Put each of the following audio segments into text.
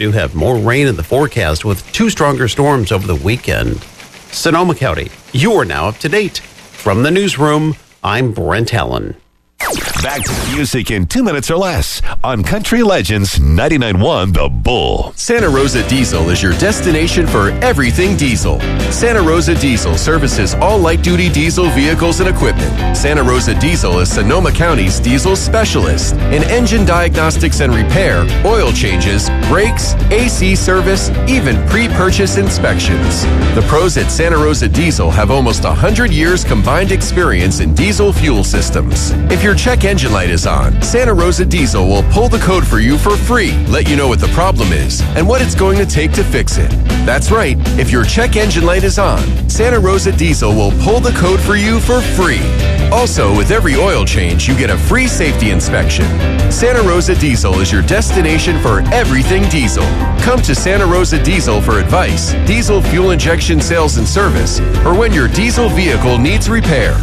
do have more rain in the forecast with 2 stronger storms over the weekend. Sonoma County, you are now up to date. From the newsroom, I'm Brent Allen. Back to the music in 2 minutes or less on Country Legends 99.1 The Bull. Santa Rosa Diesel is your destination for everything diesel. Santa Rosa Diesel services all light-duty diesel vehicles and equipment. Santa Rosa Diesel is Sonoma County's diesel specialist in engine diagnostics and repair, oil changes, brakes, AC service, even pre-purchase inspections. The pros at Santa Rosa Diesel have almost 100 years combined experience in diesel fuel systems. If your check engine light is on, Santa Rosa Diesel will pull the code for you for free, let you know what the problem is and what it's going to take to fix it. That's right, if your check engine light is on, Santa Rosa Diesel will pull the code for you for free. Also, with every oil change, you get a free safety inspection. Santa Rosa Diesel is your destination for everything diesel. Come to Santa Rosa Diesel for advice, diesel fuel injection sales and service, or when your diesel vehicle needs repair.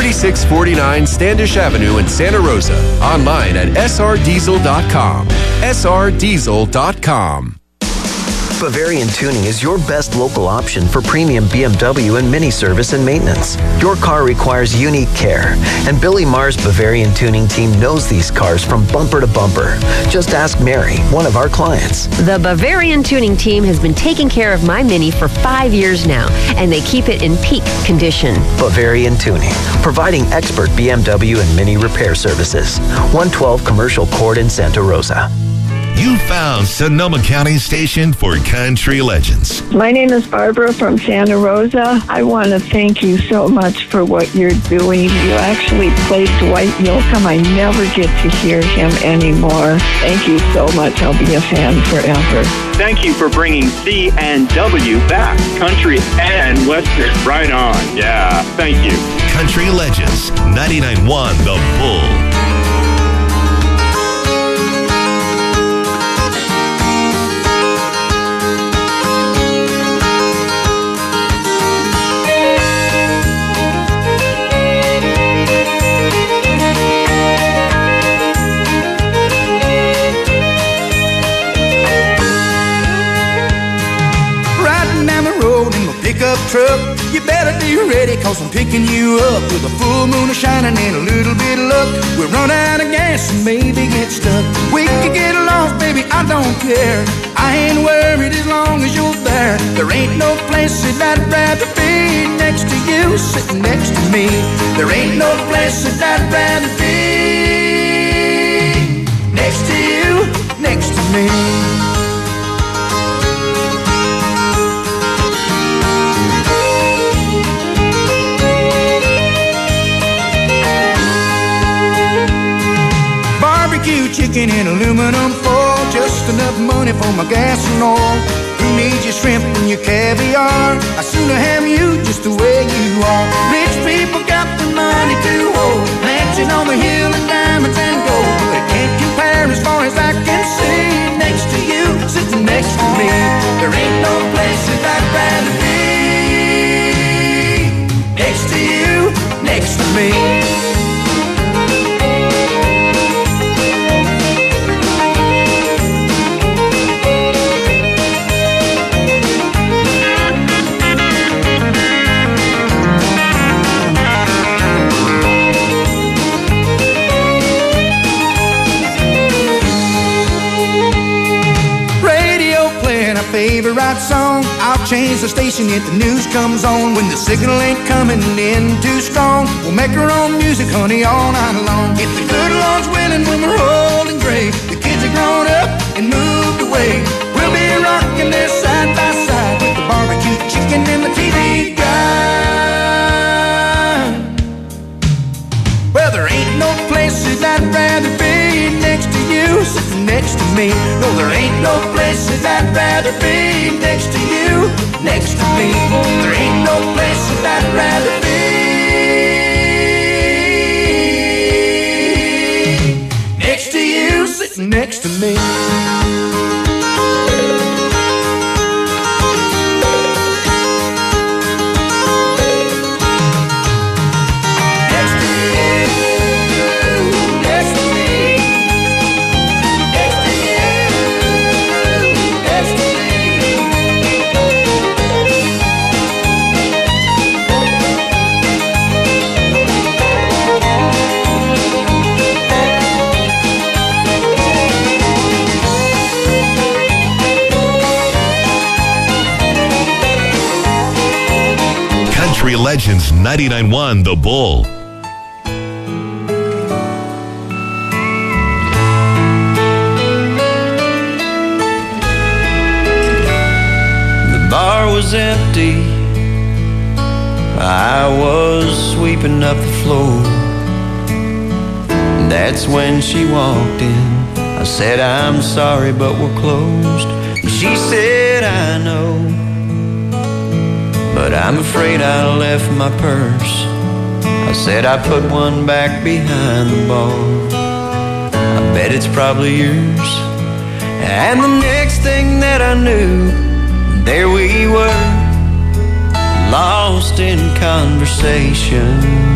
3649 Standish Avenue in Santa Rosa. Online at srdiesel.com. srdiesel.com. Bavarian Tuning is your best local option for premium BMW and Mini service and maintenance. Your car requires unique care, and Billy Marr's Bavarian Tuning team knows these cars from bumper to bumper. Just ask Mary, one of our clients. The Bavarian Tuning team has been taking care of my Mini for 5 years now, and they keep it in peak condition. Bavarian Tuning, providing expert BMW and Mini repair services. 112 Commercial Court in Santa Rosa. You found Sonoma County's station for Country Legends. My name is Barbara from Santa Rosa. I want to thank you so much for what you're doing. You actually played Dwight Yoakam. I never get to hear him anymore. Thank you so much. I'll be a fan forever. Thank you for bringing C and W back. Country and Western. Right on. Yeah, thank you. Country Legends 99.1 The Bull. Pickup truck, you better be ready, cause I'm picking you up with a full moon shining and a little bit of luck. We'll run out of gas and maybe get stuck. We could get lost, baby, I don't care. I ain't worried as long as you're there. There ain't no place that I'd rather be next to you, sitting next to me. There ain't no place that I'd rather be next to you, next to me. Chicken in aluminum foil, just enough money for my gas and oil. Who needs your shrimp and your caviar? I'd sooner have you just the way you are. Rich people got the money to hold, mansion on the hill and diamonds and gold, but it can't compare as far as I can see. Next to you, sitting next to me, there ain't no place that I'd rather be. Next to you, next to me. Favorite song, I'll change the station if the news comes on. When the signal ain't coming in too strong, we'll make our own music, honey, all night long. If the good Lord's willing, when we're old and gray, the kids are grown up and moved away, we'll be rocking there side by side with the barbecue chicken and the TV guide. Well, there ain't no place that I'd rather be next to you, sitting next to me. No, there ain't no place that I'd rather be next to you, next to me. There ain't no place that I'd rather be next to you, sitting next to me. Country Legends 99.1 The Bull. The bar was empty. I was sweeping up the floor. That's when she walked in. I said, I'm sorry, but we're closed. She said, I know, but I'm afraid I left my purse. I said, I put one back behind the bar. I bet it's probably yours. And the next thing that I knew, there we were, lost in conversation.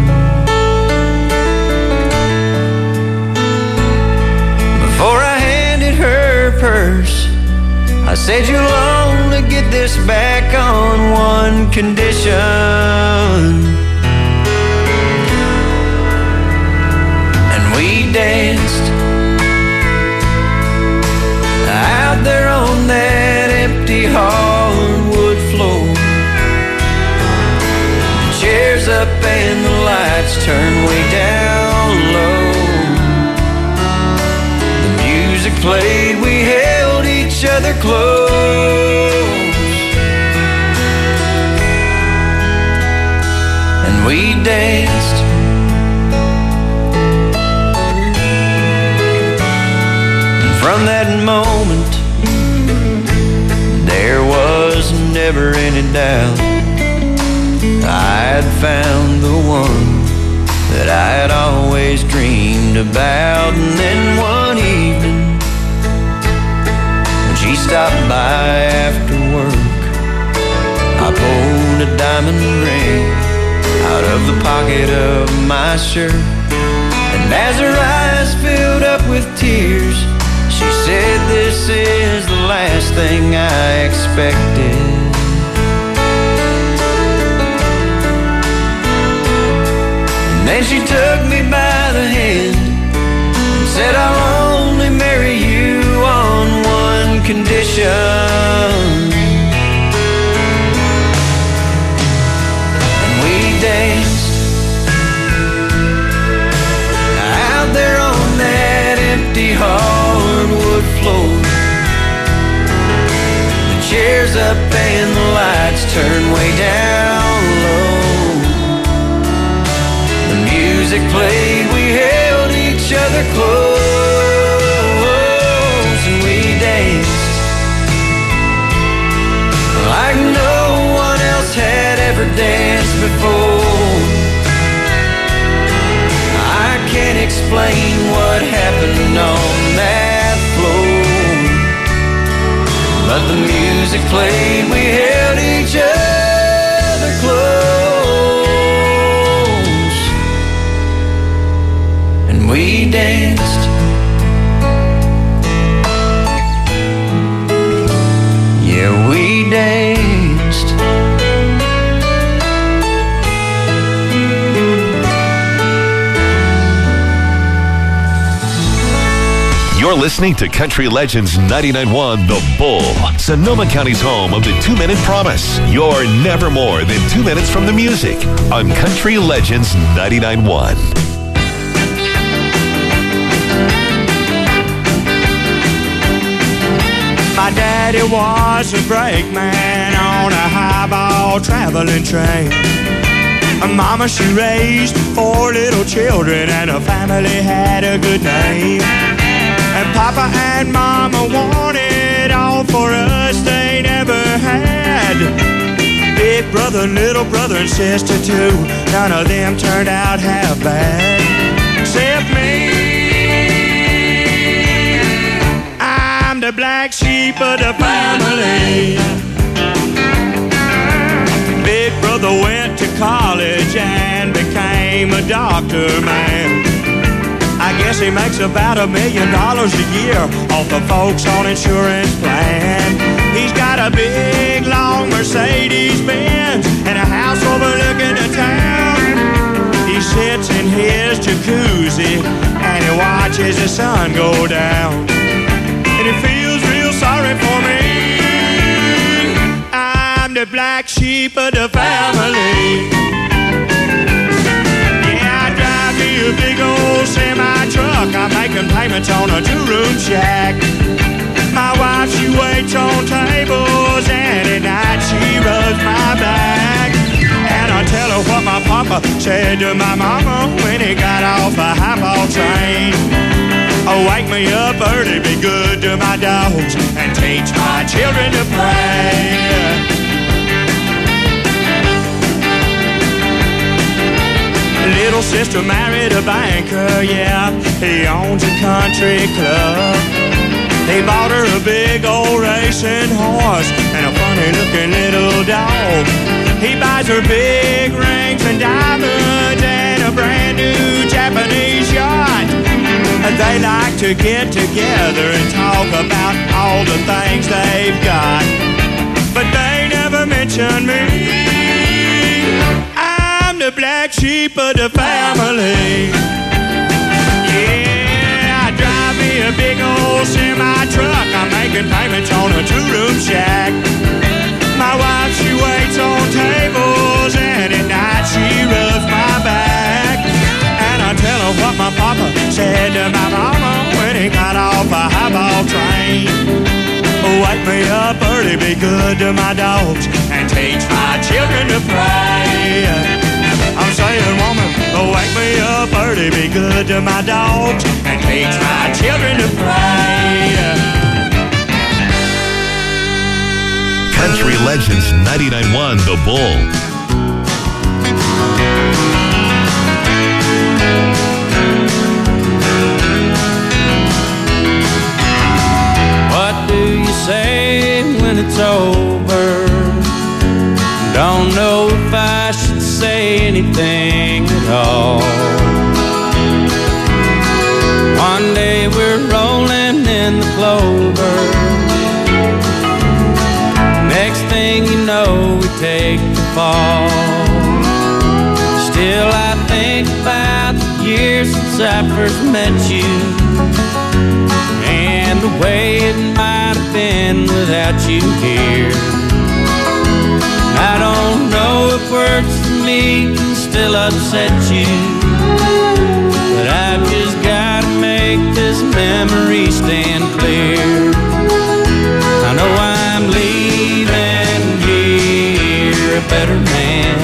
Before I handed her purse, I said, you'll only get this back on one condition. And we danced out there on that empty hardwood floor. The chairs up and the lights turned way down low. The music played, we held each other close, and we danced. And from that moment, there was never any doubt. I had found the one that I had always dreamed about. And then one evening, she stopped by after work. I pulled a diamond ring out of the pocket of my shirt, and as her eyes filled up with tears, she said, this is the last thing I expected. And then she took me by the hand and said, I'll only marry you on one condition. And we danced out there on that empty hardwood floor. The chairs up and the lights turned way down low. The music played, we held each other close, and we danced like no one else had ever danced before. I can't explain what happened on that floor, but the music played, we held each other close, and we danced. Yeah, we danced. You're listening to Country Legends 99.1 The Bull, Sonoma County's home of the 2-Minute Promise. You're never more than 2 minutes from the music on Country Legends 99.1. My daddy was a brakeman on a highball traveling train. Mama, she raised 4 little children, and her family had a good name. And Papa and Mama wanted all for us they never had. Big brother, little brother, and sister too, none of them turned out half bad. Except me, I'm the black sheep of the family. Big brother went to college and became a doctor, man. I guess he makes about $1 million a year off of folks on insurance plan. He's got a big, long Mercedes-Benz and a house overlooking the town. He sits in his jacuzzi and he watches the sun go down. And he feels real sorry for me. I'm the black sheep of the family. I'm making payments on a 2-room shack. My wife, she waits on tables, and at night she rubs my back. And I tell her what my papa said to my mama when he got off a highball train. Oh, wake me up early, be good to my dogs, and teach my children to pray. Little sister married a banker, yeah, he owns a country club. He bought her a big old racing horse and a funny-looking little dog. He buys her big rings and diamonds and a brand-new Japanese yacht. And they like to get together and talk about all the things they've got. But they never mention me. I'm the black sheep of the family. Yeah, I drive me a big old semi-truck. I'm making payments on a 2-room shack. My wife, she waits on tables, and at night she rubs my back. And I tell her what my papa said to my mama when he got off a highball train. Wake me up early, be good to my dogs, and teach my children to pray. I'm saying, woman, wake me up early, be good to my dogs, and teach my children to pray. Country Legends 99.1 The Bull. What do you say when it's over? Don't know if I should say anything at all. One day we're rolling in the clover. Next thing you know, we take the fall. Still I think about the years since I first met you, and the way it might have been without you here. I don't know if words for me can still upset you, but I've just gotta make this memory stand clear. I know I'm leaving here a better man,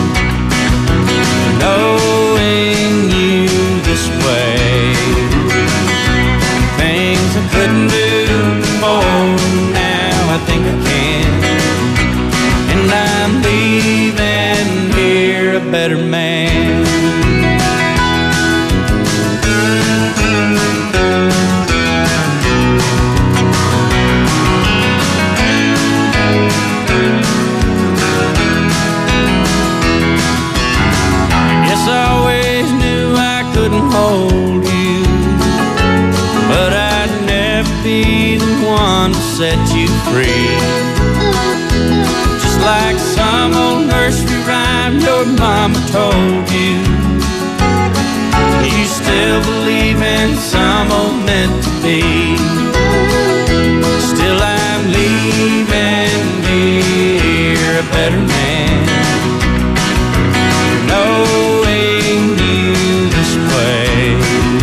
knowing you this way. Things I couldn't do before, now I think I can. And I'm leaving here a better man. Yes, I always knew I couldn't hold you, but I'd never be the one to set you free. Like some old nursery rhyme your mama told you, you still believe in some old meant to be. Still I'm leaving here a better man, knowing you this way.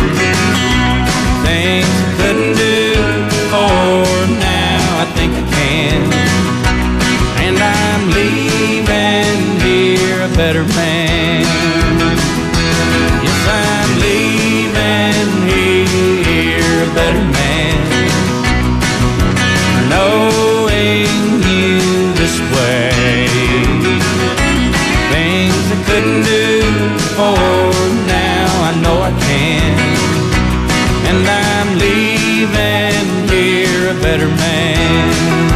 Things I couldn't do before, now I think I can. I'm leaving here a better man. Yes, I'm leaving here a better man, knowing you this way. Things I couldn't do before, now I know I can. And I'm leaving here a better man.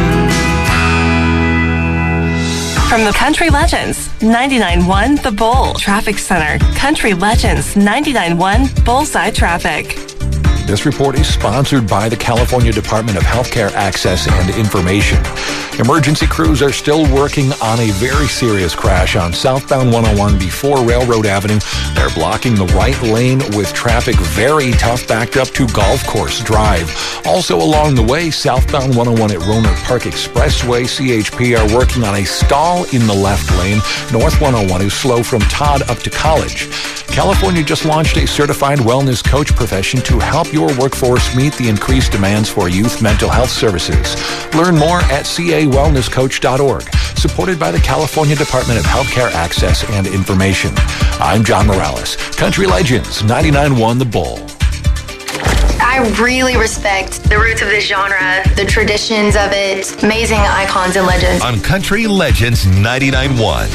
From the Country Legends 99.1 The Bull Traffic Center. Country Legends 99.1 Bullseye Traffic. This report is sponsored by the California Department of Healthcare Access and Information. Emergency crews are still working on a very serious crash on southbound 101 before Railroad Avenue. They're blocking the right lane with traffic very tough backed up to Golf Course Drive. Also along the way, southbound 101 at Roner Park Expressway, CHP are working on a stall in the left lane. North 101 is slow from Todd up to College. California just launched a certified wellness coach profession to help your workforce meet the increased demands for youth mental health services. Learn more at cawellnesscoach.org, supported by the California Department of Healthcare Access and Information. I'm John Morales, Country Legends 99.1 The Bull. I really respect the roots of this genre, the traditions of it, amazing icons and legends. On Country Legends 99.1.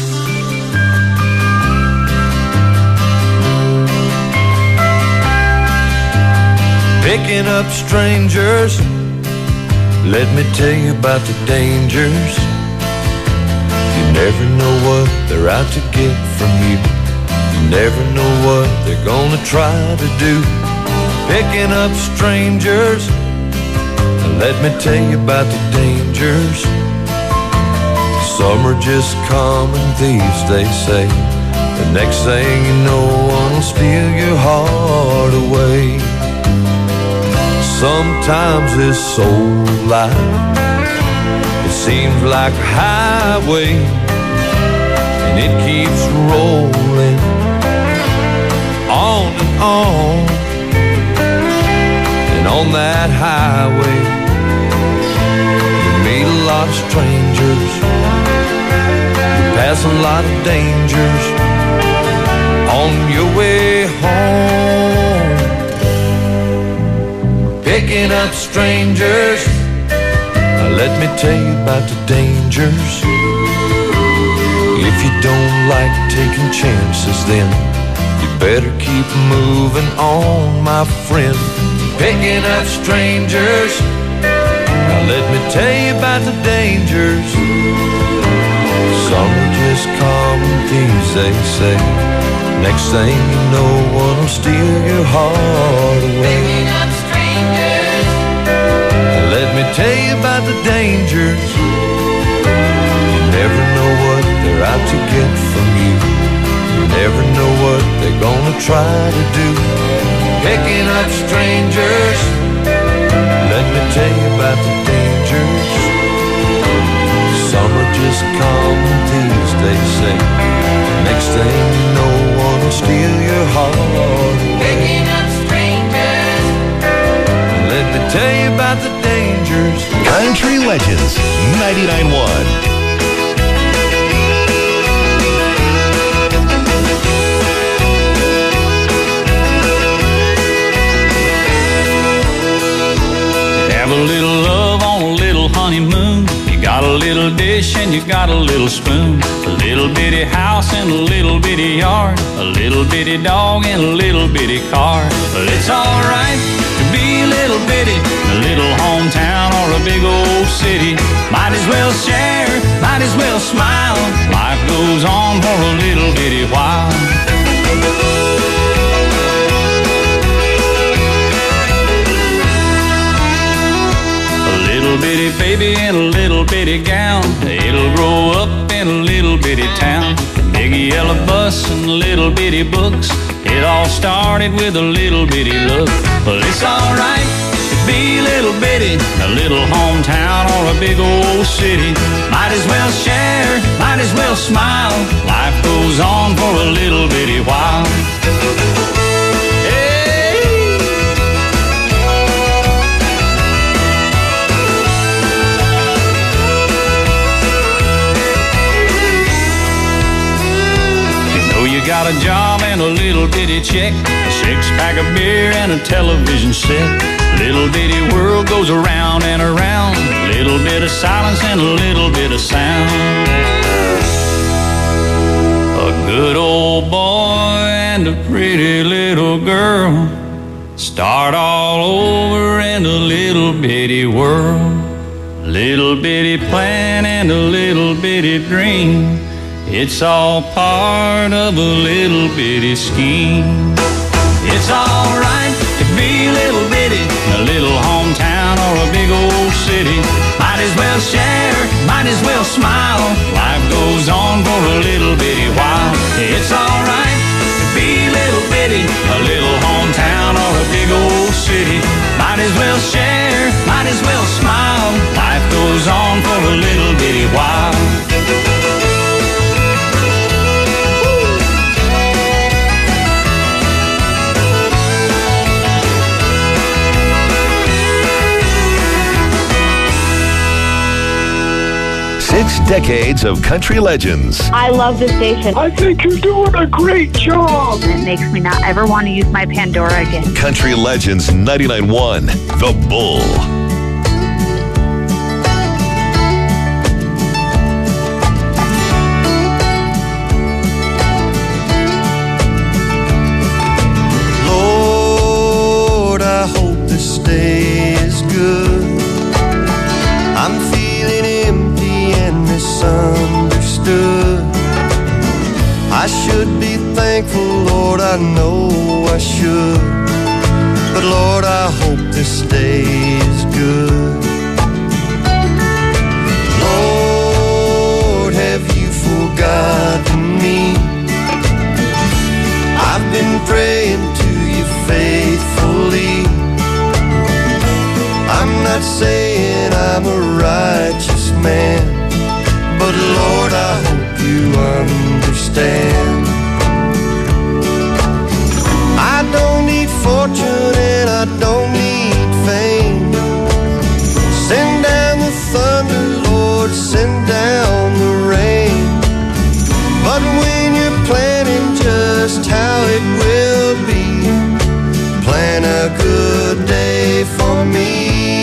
Picking up strangers, let me tell you about the dangers. You never know what they're out to get from you. You never know what they're gonna try to do. Picking up strangers, let me tell you about the dangers. Some are just common thieves, they say. The next thing you know, one will steal your heart away. Sometimes this soul life, it seems like a highway, and it keeps rolling on and on. And on that highway, you meet a lot of strangers, you pass a lot of dangers on your way home. Picking up strangers, let me tell you about the dangers. If you don't like taking chances, then you better keep moving on, my friend. Picking up strangers, let me tell you about the dangers. Some are just common thieves, they say. Next thing you know, one will steal your heart away. Picking up strangers, let me tell you about the dangers. You never know what they're out to get from you. You never know what they're gonna try to do. Picking up strangers, let me tell you about the dangers. Some are just common thieves, they say. Next thing you know, one will steal your heart. Picking up strangers, let me tell you about the dangers. Country Legends 99.1. Have a little love on a little honeymoon. You got a little dish and you got a little spoon. A little bitty house and a little bitty yard. A little bitty dog and a little bitty car. But it's alright to be a little bitty in a little hometown or a big old city. Might as well share, might as well smile. Life goes on for a little bitty while. Little bitty baby in a little bitty gown. It'll grow up in a little bitty town. Big yellow bus and little bitty books. It all started with a little bitty look. But it's alright to be a little bitty in a little hometown or a big old city. Might as well share, might as well smile. Life goes on for a little bitty while. Got a job and a little bitty check, a six-pack of beer and a television set. Little bitty world goes around and around. Little bit of silence and a little bit of sound. A good old boy and a pretty little girl start all over in a little bitty world. Little bitty plan and a little bitty dream. It's all part of a little bitty scheme. It's alright to be a little bitty in a little hometown or a big old city. Might as well share, might as well smile. Life goes on for a little bitty while. It's alright to be little bitty, a little hometown or a big old city. Might as well share, might as well smile. Life goes on for a little bitty while. 6 decades of country legends. I love this station. I think you're doing a great job. It makes me not ever want to use my Pandora again. Country Legends 99.1, The Bull. Lord, I hope this day is good. I'm feeling empty and misunderstood. I should be thankful, Lord, I know I should. But Lord, I hope this day is good. Lord, have you forgotten me? I've been praying to you faithfully. I'm not saying I'm a righteous man, but Lord, I hope you understand. I don't need fortune and I don't need fame. Send down the thunder, Lord, send down the rain. But when you're planning just how it will be, plan a good day for me.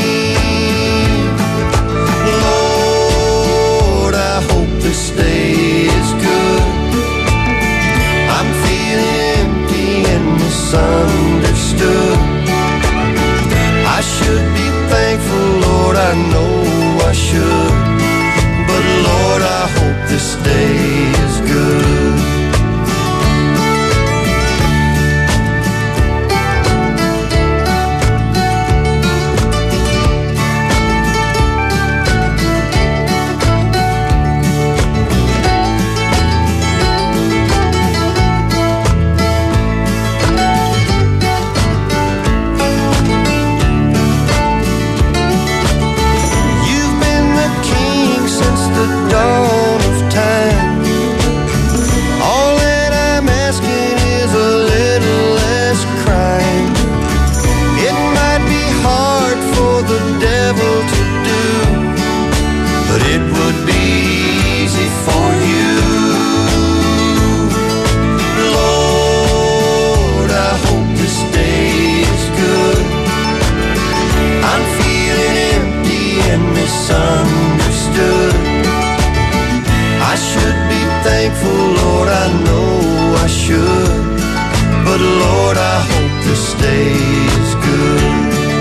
Lord, I hope this day is good. I'm feeling empty and misunderstood. I should be thankful, Lord, I know I should. But Lord, I hope this day is good. Dawn of time. All that I'm asking is a little less crime. It might be hard for the devil to do, but it would be easy for you. Lord, I hope this day is good. I'm feeling empty and misunderstood. I should be thankful, Lord, I know I should. But Lord, I hope this day is good.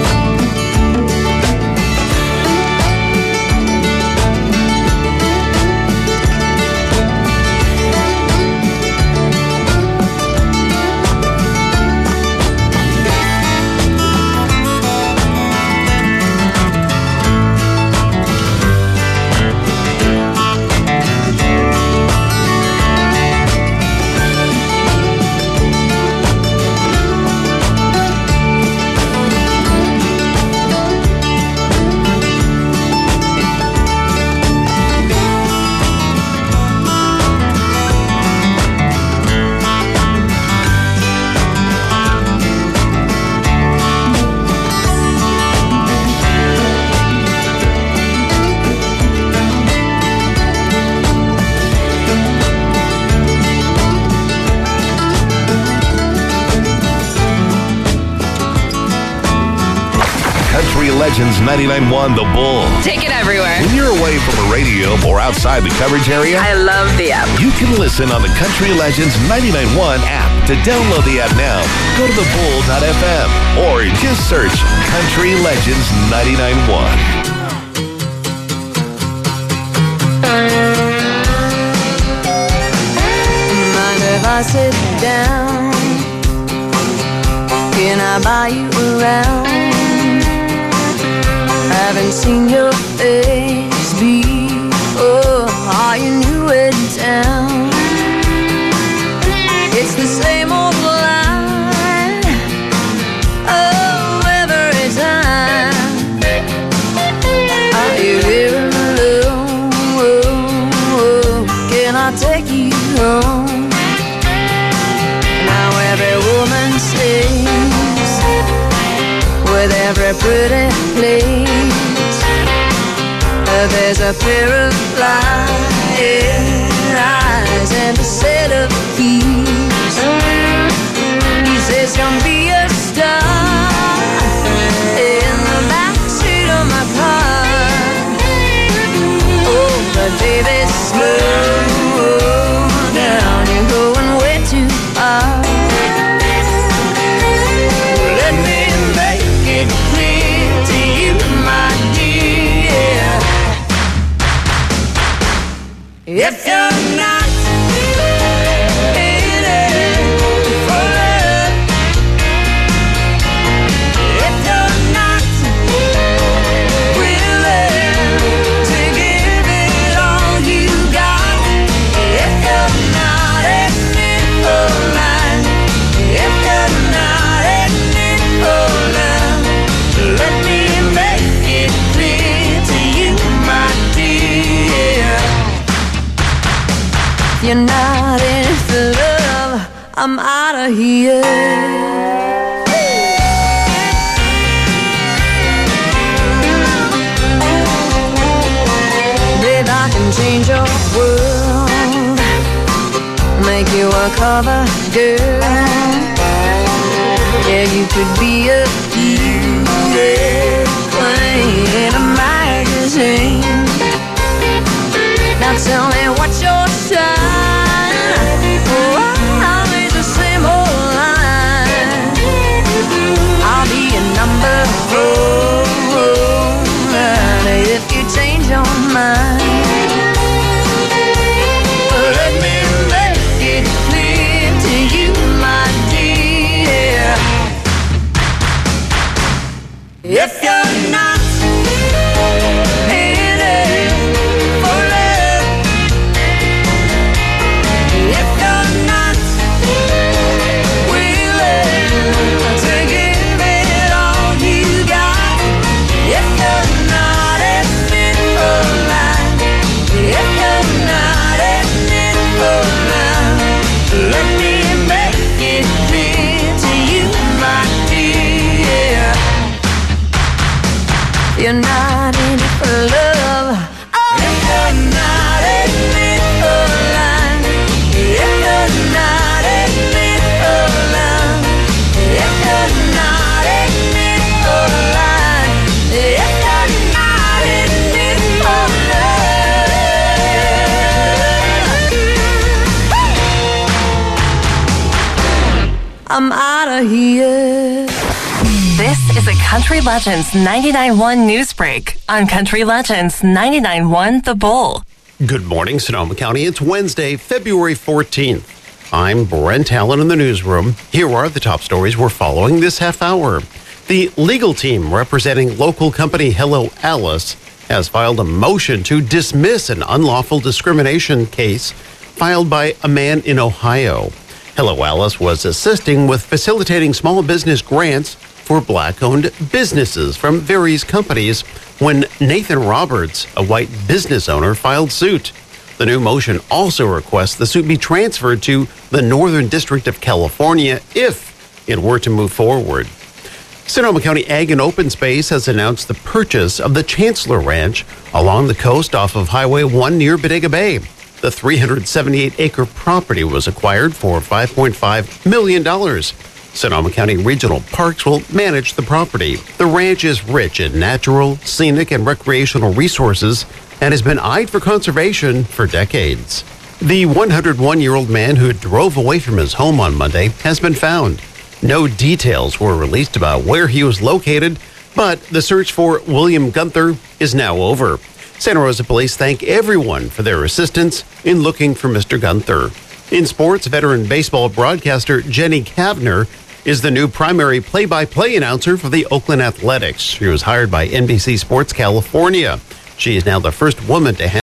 Legends 99.1 The Bull. Take it everywhere. When you're away from a radio or outside the coverage area, I love the app. You can listen on the Country Legends 99.1 app. To download the app now, go to thebull.fm or just search Country Legends 99.1. Mind if I sit down? Can I buy you around? Haven't seen your face before. place. There's a pair of flying eyes and a set of keys. He says, "Come be a star in the backseat of my car." Oh, but baby, slow down, you're going way too far. Let me make it clear to you, my dear. If you're not in it for love, if you're not willing to give it all you got, if you're not in it for life, if you're not in it for love, let me make it clear to you, my dear. If you're not in it for love, I'm out of here. Babe, I can change your world, make you a cover girl. Yeah, you could be a queen in a magazine. Now tell me what's your sign? Oh, always the same old line. I'll be a number 4 if you change your mind. Let me make it clear to you, my dear. If you're not in it for love, if you're not willing to give it all you got, if you're not in it for life, if you're not in it for love, let me make it clear to you, my dear. You're not in it for love. Oh, if you're not in it for life, if you're not in it for love, if you're not in it for life, if you're not in it for love, I'm out of here. This is a Country Legends 99.1 News Break on Country Legends 99.1 The Bull. Good morning, Sonoma County. It's Wednesday, February 14th. I'm Brent Allen in the newsroom. Here are the top stories we're following this half hour. The legal team representing local company Hello Alice has filed a motion to dismiss an unlawful discrimination case filed by a man in Ohio. Hello Alice was assisting with facilitating small business grants for black-owned businesses from various companies when Nathan Roberts, a white business owner, filed suit. The new motion also requests the suit be transferred to the Northern District of California if it were to move forward. Sonoma County Ag and Open Space has announced the purchase of the Chancellor Ranch along the coast off of Highway 1 near Bodega Bay. The 378-acre property was acquired for $5.5 million. Sonoma County Regional Parks will manage the property. The ranch is rich in natural, scenic, and recreational resources and has been eyed for conservation for decades. The 101-year-old man who drove away from his home on Monday has been found. No details were released about where he was located, but the search for William Gunther is now over. Santa Rosa police thank everyone for their assistance in looking for Mr. Gunther. In sports, veteran baseball broadcaster Jenny Kavner is the new primary play-by-play announcer for the Oakland Athletics. She was hired by NBC Sports California. She is now the first woman to